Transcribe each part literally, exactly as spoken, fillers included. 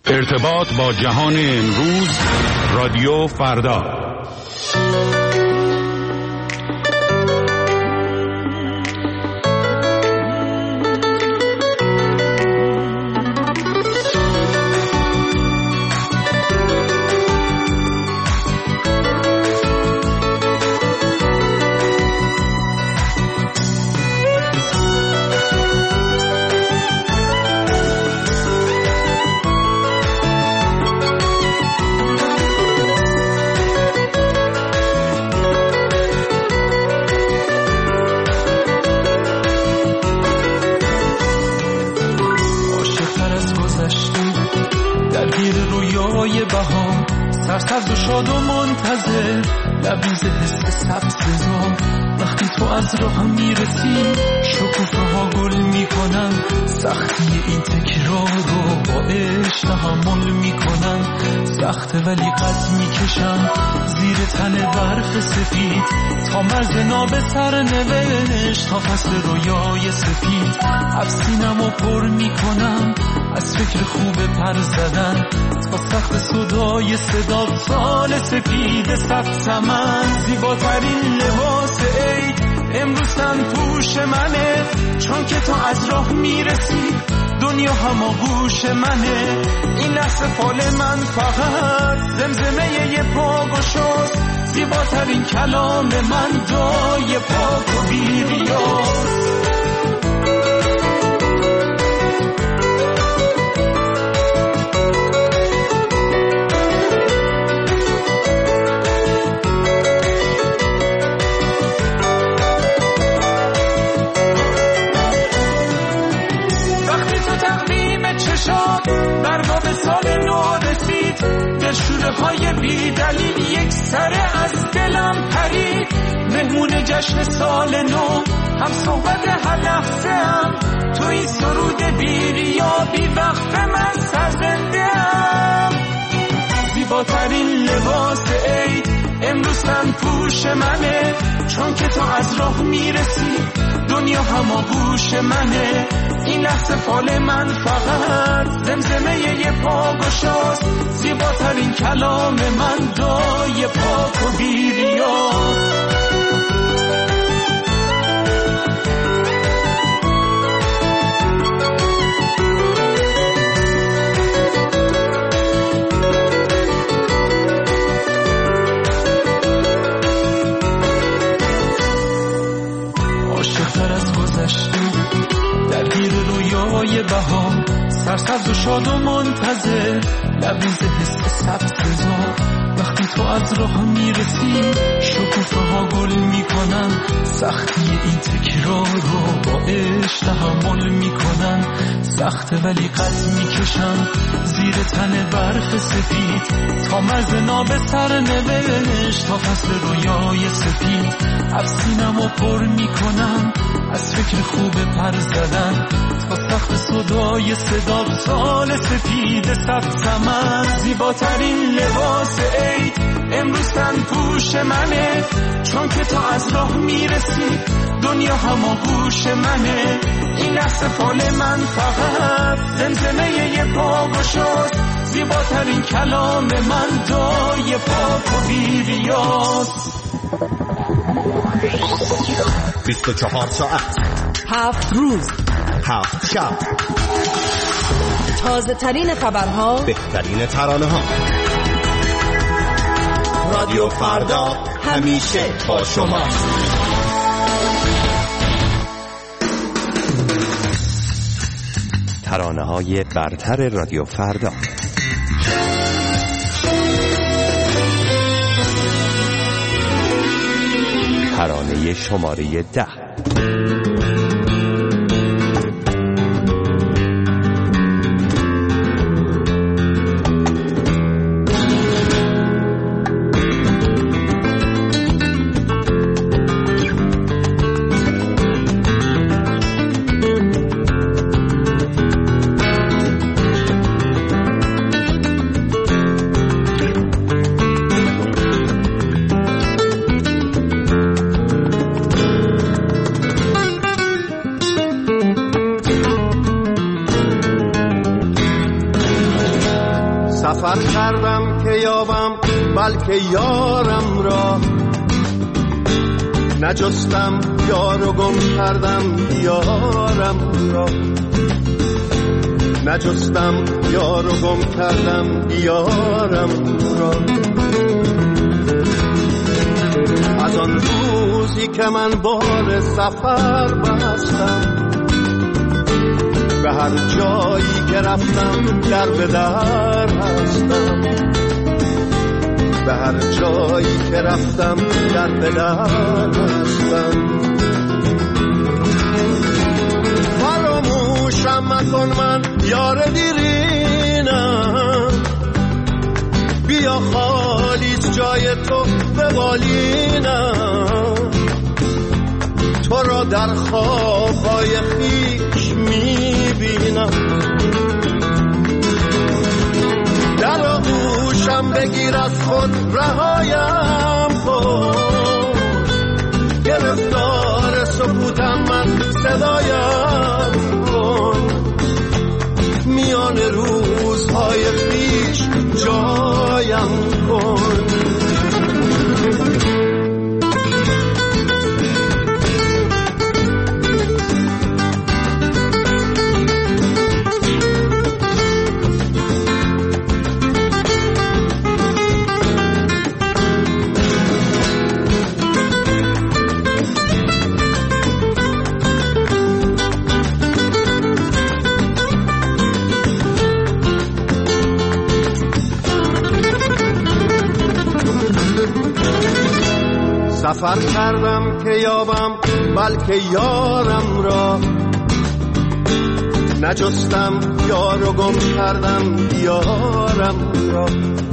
ارتباط با جهان امروز، رادیو فردا. سرسبز و شاد و منتظر، لبریز حس سبززار. وقتی تو از راه میرسی شکوفه ها گل میکنن، سختی این تکرار رو با عشق تحمل میکنن. سخته ولی قد میکشم زیر تن برف سفید، تا مرز ناب سر نوشت، تا فصل رویای سفید. افسینم و پر میکنم از فکر خوب پر زدن، تا سخت صدای صدا سال سپید سبزمن. زیباترین لباس عید امروز تن پوش منه، چون که تو از راه میرسی دنیا هم آغوش منه. این لحظه فال من فقط زمزمه یه پا گشاست، زیباترین کلام من دعای پاک و بیریاست. در باب سال نو رسید، در شوره های بی دلیل یک سره از دلم پرید. مهمون جشن سال نو، هم صحبت هر لحظه هم، تو این سرود بیریا بی وقت من سرزنده هم. زیباترین لباس عید امروز تن پوش منه، چون که تو از راه میرسی دنیا هم آغوش منه. این لحظه فال من فقط زمزمه یه پا گشاست، زیباترین کلام من دعای پاک و بیریاست. عاشق‌تر از گذشته درگیر رویای بهار، سرسبز و شاد و منتظر، لبریز حس سبززار. وقتی تو از راه میرسی شکوفه ها گل میکنن، سختی این تکرار رو با عشق تحمل میکنن. سخته ولی قد میکشم زیر تن برف سفید، تا مرز ناب سر نوشت، تا فصل رویای سفید. افسینم و پر میکنم از فکر خوب پر زدن، تا سخت صدای صدا سال سفید سبزمن. زیباترین لباس عید امروز تن پوش منه، چون که تو از راه میرسی دنیا هم آغوش منه. این لحظه فال من فقط زمزمه یه پا گشاست، زیباترین کلام من دعای پاک و بیریاست. بیست و چهار ساعت، هفت روز، هفت شب، تازه ترین خبرها، بهترین ترانه ها. رادیو فردا همیشه با شماست. ترانه های برتر رادیو فردا. ترانه شماره ده. سفر کردم که یابم بلکه یارم را، نجستم یار و گم کردم یارم را، نجستم یار و گم کردم یارم را. از آن روزی که من بار سفر بستم، به هر جایی که رفتم در به در هستم، به هر جایی که رفتم در به در هستم. فراموشم مکن من یار دیرینم، بیا خالیت جای تو به بالینم، تو را در خوابهای خیش میبینم. در آغوشم بگیر از خود رهایم کن، گرفتار سکوتم من صدایم کن، میان روزهای خیش جایم کن. سفر کردم که یابم بلکه یارم را، نجستم یار و گم کردم یارم را،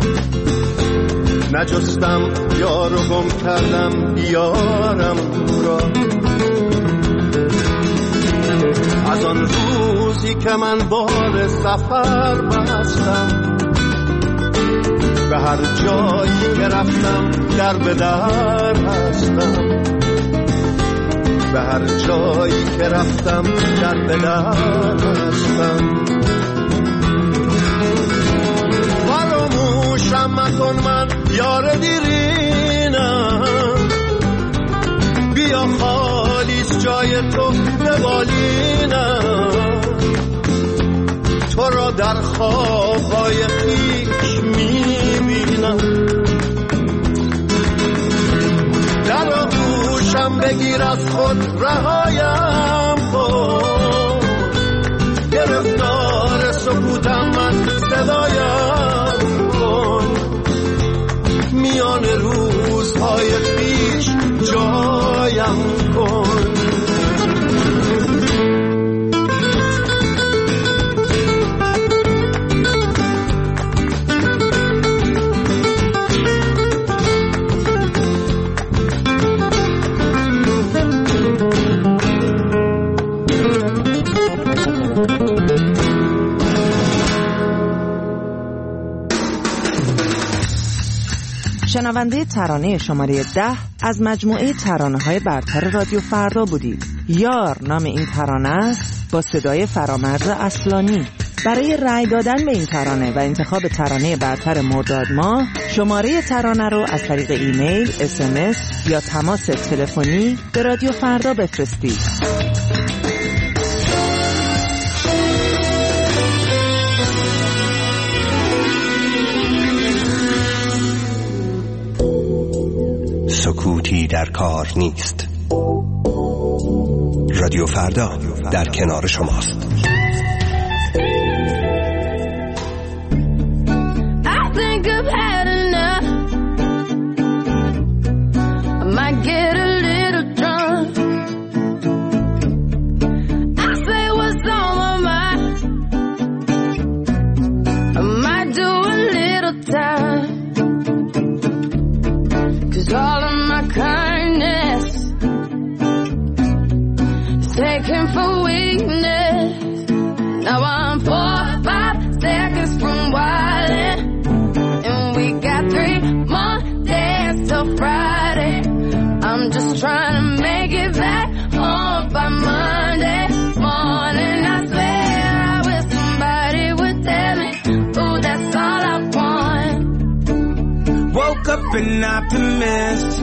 نجستم یار و گم کردم یارم را. از آن روزی که من بار سفر بستم، به هر جایی که رفتم در به در هستم، به هر جایی که رفتم در به در هستم. فراموشم مکن من یار دیرینم، بیا خالیت جای تو به بالینم، تو را در خوابهای خیش میبینم. در آغوشم بگیر از خود رهایم کن، گرفتار سکوتم من صدایم کن، میان روزهای خیش جایم کن. شنونده ترانه شماره ده از مجموعه ترانه‌های برتر رادیو فردا بودید. یار نام این ترانه است با صدای فرامرز اصلانی. برای رأی دادن به این ترانه و انتخاب ترانه برتر مرداد ماه، شماره ترانه رو از طریق ایمیل، اس ام اس یا تماس تلفنی به رادیو فردا بفرستید. سکوتی در کار نیست. رادیو فردا در کنار شماست. All I want an optimist.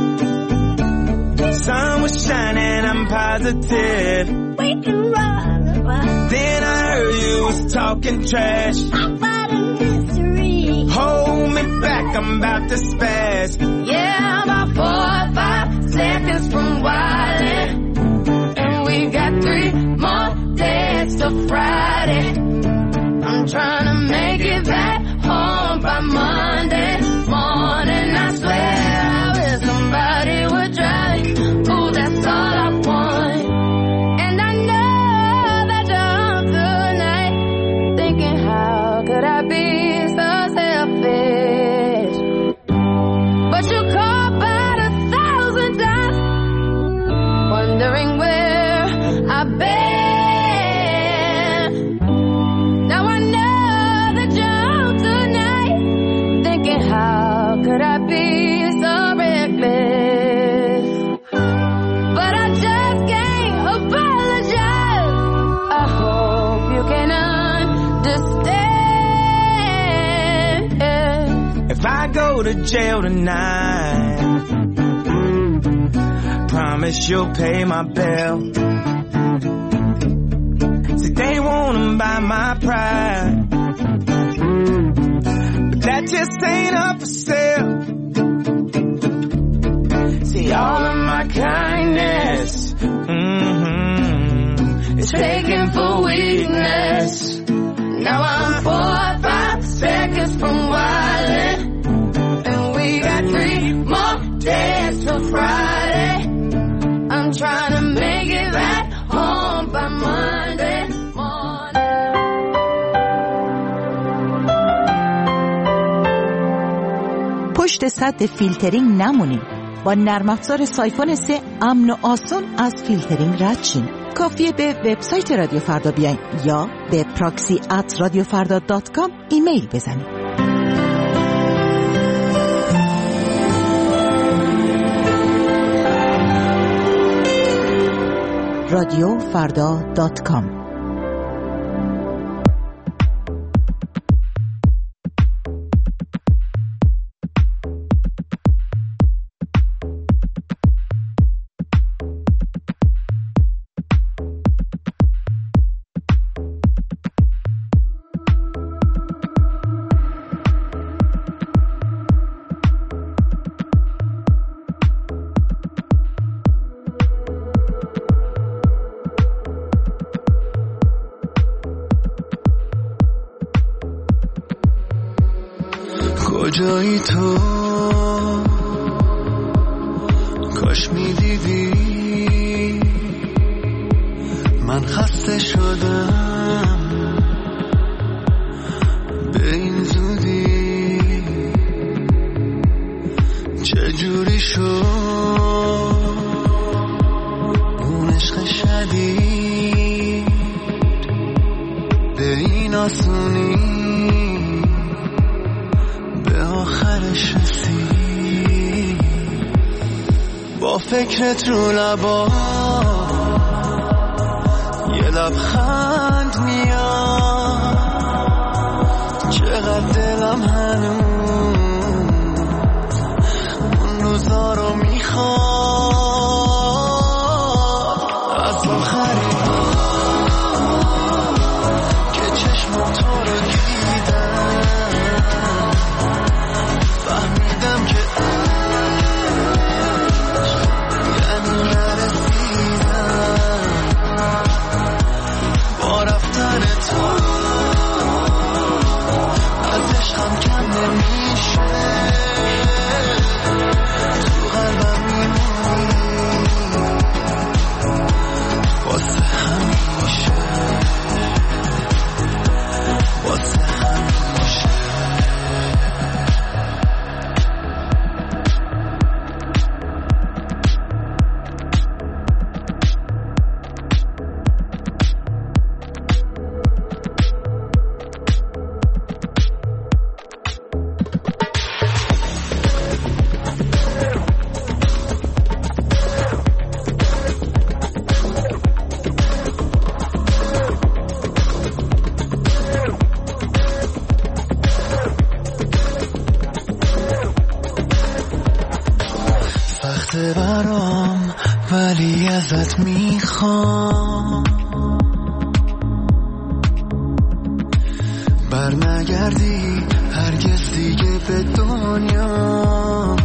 Sun was shining, I'm positive. We can run. Then I heard you was talking trash about a mystery. Hold me back, I'm about to spaz. Yeah, I'm about four or five seconds from wildin', and we got three more days till Friday. I'm trying to make it back home by Monday morning. I swear I wish somebody would drive me. Ooh, that's all I want. And I know that you're tonight thinking, how could I be so selfish? But you caught about a thousand times, wondering where I've been. Now I know that you're tonight thinking, how could I be so reckless? But I just can't apologize. I hope you can understand. If I go to jail tonight, promise you'll pay my bill. See, they wanna buy my pride, but that just ain't up for sale. See, all of my kindness, mm-hmm, is taken for weakness. Now I'm four or five seconds from wildin', and we got three more days till Friday. I'm trying to make it back home by Monday morning. پشت سد فیلترینگ نمونید. با نرم افزار سایفون سه امن و آسون از فیلترینگ رد شین. کافیه به وبسایت رادیو فردا بیاین یا به پراکسی ات رادیو فردا دات کام ایمیل بزنید. رادیو فردا دات کام. کجایی تو کاش میدیدی من خسته شدم به این زودی چجوری شد اون عشق شدید به این آسونی آخرش رسید با فکرت رو لبا یه لبخند میاد چقدر دلم هنوز اون روزا رو میخواد از آخری که چشم تو رو دیدم فهمیدم که یعنی نرسیدم با ازت میخوام برنگردی هرگز دیگه به دنیا،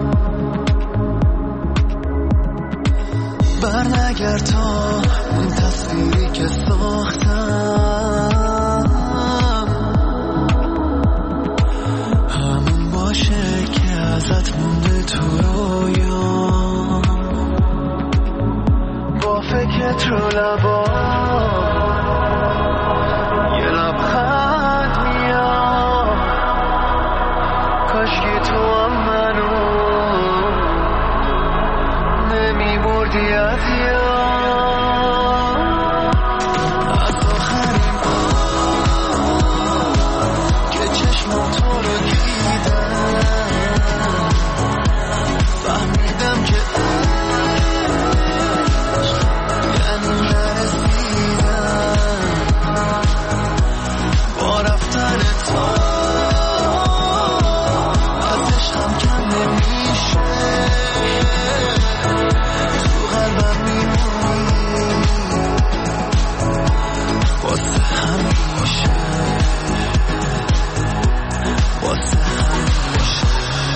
برنگرد تا اون تصویری که ساختم همون باشه که ازت مونده تو رویا، با فکرت رو لبا یه لبخند میاد، کاشکی تو هم منو نمیبردی از یاد، از آخرین بار که چشمم تو رو دیدم فهمیدم که یعنی نرسیدم، با رفتن تو از عشقم کم نمیشه، تو قلبم میمونی واسه همیشه، واسه همیشه.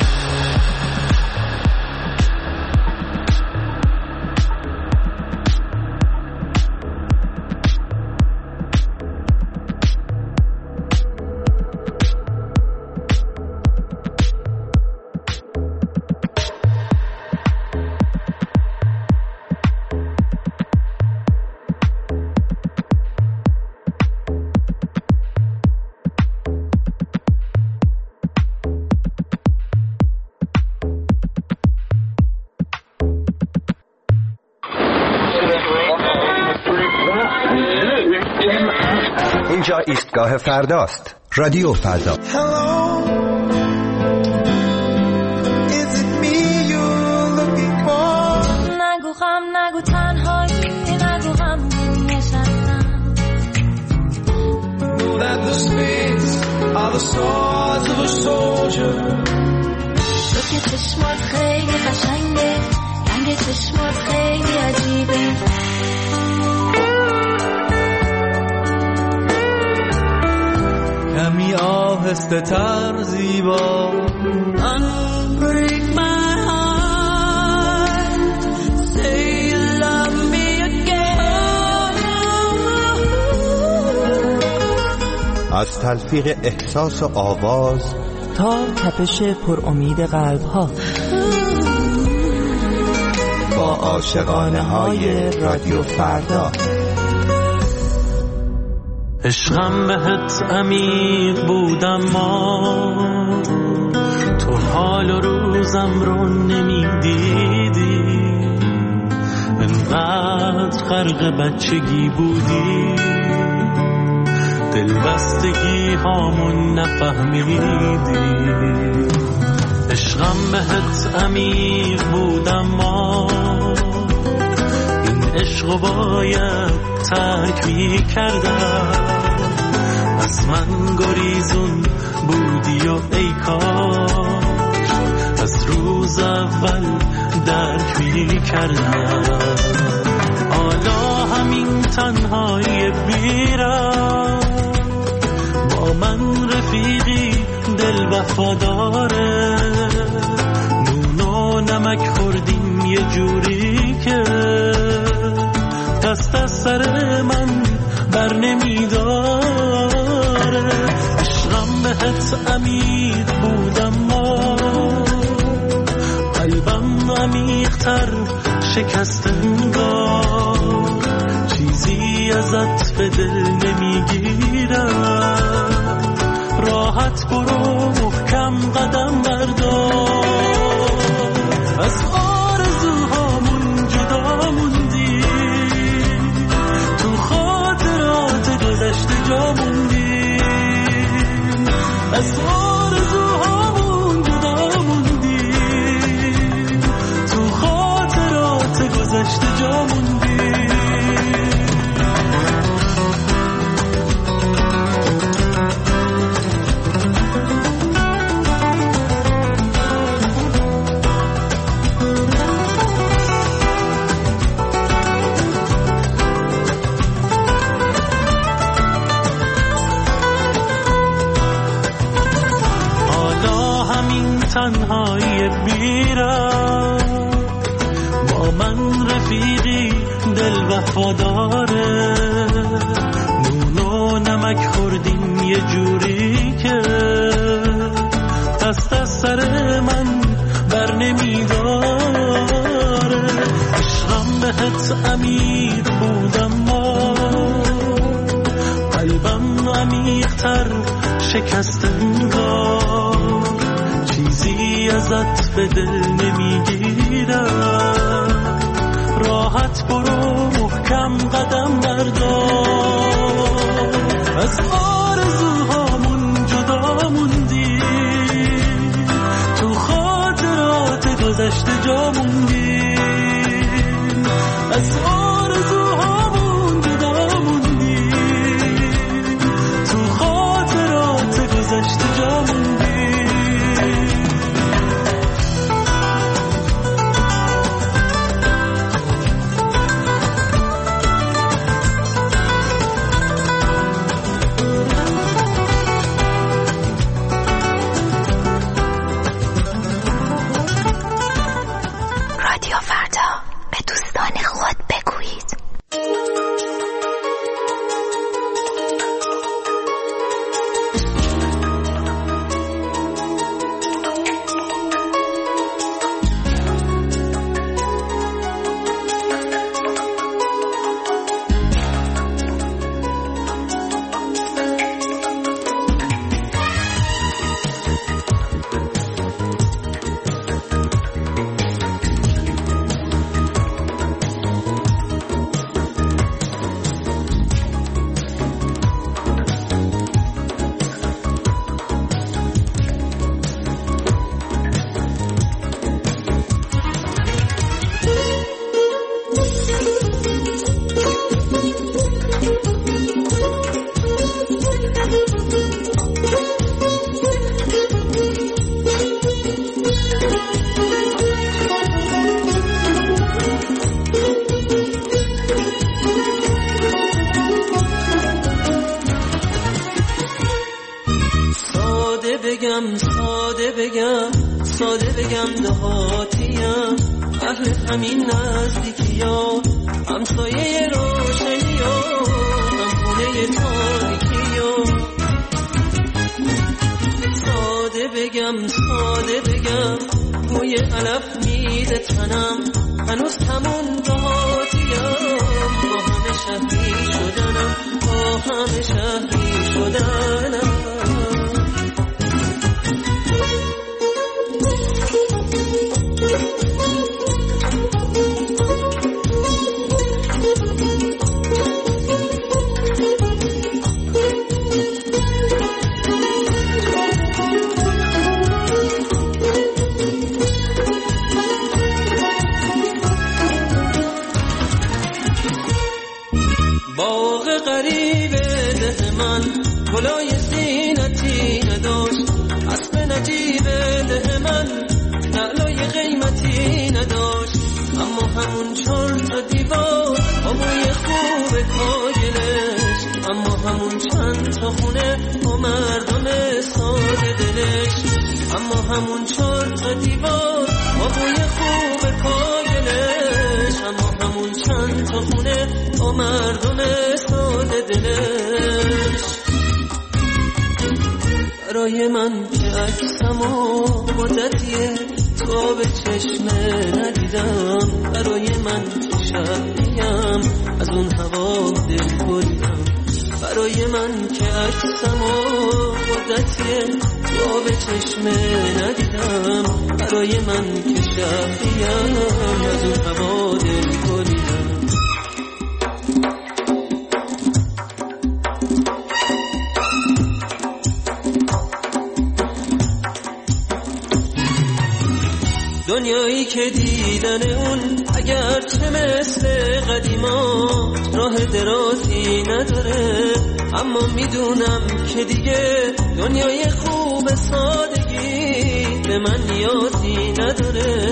اینجا ایستگاه فرداست. رادیو فردا. نگو غم نگو تنهایی نگو غم نشستم. تو که چشمات خیلی قشنگه، رنگ چشمات خیلی عجیبه، کمی آهسته تر زیبا. Unbreak my heart, say you love me again. از تلفیق احساس و آواز تا تپش پر امید قلب ها، با عاشقانه های رادیو فردا. عشقم بهت عمیق بودم، ما تو حال و روزم رو نمیدیدی، انقدر غرق بچگی بودی، دلبستگی هامون نفهمیدی. عشقم بهت عمیق بودم، ما این عشقو باید ترک می کردم، از من گریزون بودی و ای کاش از روز اول درک می کردم. حالا همین تنهایی بیرم، با من رفیقی دل وفاداره، نون و نمک خوردیم یه جوری که دست از سر من بر نمیداره. عشقم بهت عمیق بودم، ما قلبم عمیق‌تر شکست انگار، چیزی ازت به دل نمیگیرم، راحت برو محکم قدم بردار. از آرزوهامون جدا موندی، تو خاطرات گذشته جا موندی، از آرزوهامون جدا موندی، تو خاطرات گذشته جا موندی. تنهایی بیرم، با من رفیقی دل وفاداره، نون و نمک خوردیم یه جوری که دست از سر من بر نمیداره. عشقم بهت امیر بودم ما، قلبم عمیق‌تر شکست انگار، چیزی ازت به دل نمیگیرم، راحت برو محکم قدم بردار. از آرزوهامون جدا موندی، تو خاطرات گذشته جا موندی، از آرزوهامون جدا موندی، تو خاطرات گذشته جا موندی. برای من که عکسمو مدتیه تو به چشمه ندیدم، برای من که شبیم از اون هوا دل بریدم، برای من که عکسمو مدتیه تو به چشمه ندیدم، برای من که شبیم از اون هوا دل بریدم. دنیایی که دیدن اون اگر چه مثل قدیما راه درازی نداره، اما میدونم که دیگه دنیای خوب سادگی به من نیازی نداره.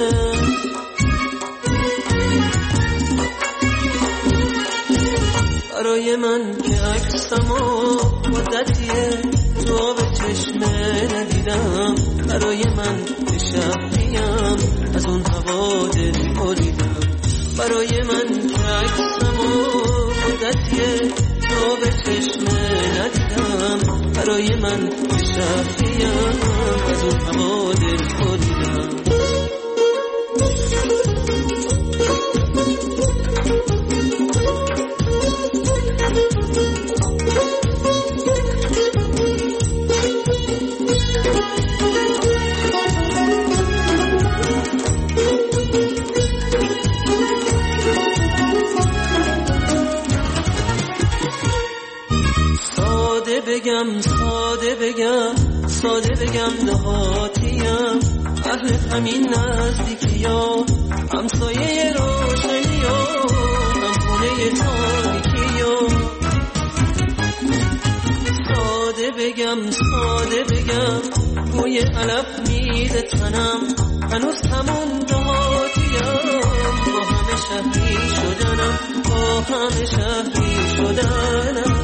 برای من که عکسمو مدتیه تو به چشمه ندیدم، برای من که شبیم از اون هوا دل بریدم، برای من که عکسمو مدتیه تو به چشمه ندیدم، برای من که شبیم از اون هوا دل بریدم. بگم ساده بگم ساده بگم دهاتیم، اهل همین نزدیکی ها، همسایه روشنی ها، هم خونه تاریکی ها. ساده بگم ساده بگم بوی علف میده تنم، هنوز همون دهاتیم، با همه شهری شدنم، با همه شهری شدنم.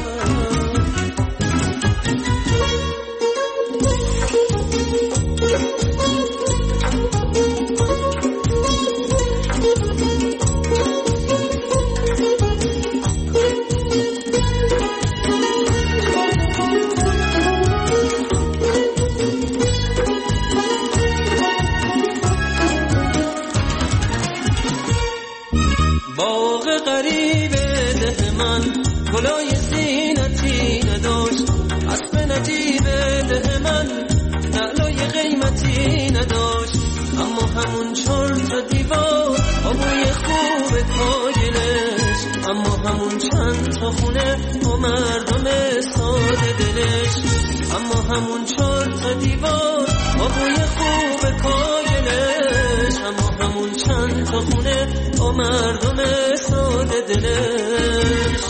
باغ غریب ده من گلای زینتی نداشت، اسب نجیب ده من نعلای قیمتی نداشت، اما همون چهار تا دیوار آبوی خوب کاگلش، اما همون چند تا خونه و مردم ساده دلش، اما همون چهار تا دیوار آبوی خوب کاگلش، اما همون چند تا خونه و مردم ساده دلش.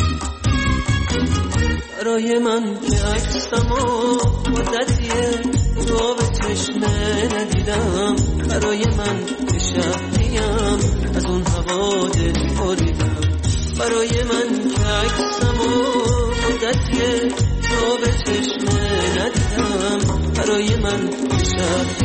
برای من که عکسمو مدتیه تو به چشمه ندیدم، برای من که شبیم از اون هوا دل بریدم، برای من که عکسمو مدتیه تو به چشمه ندیدم، برای من که شبیم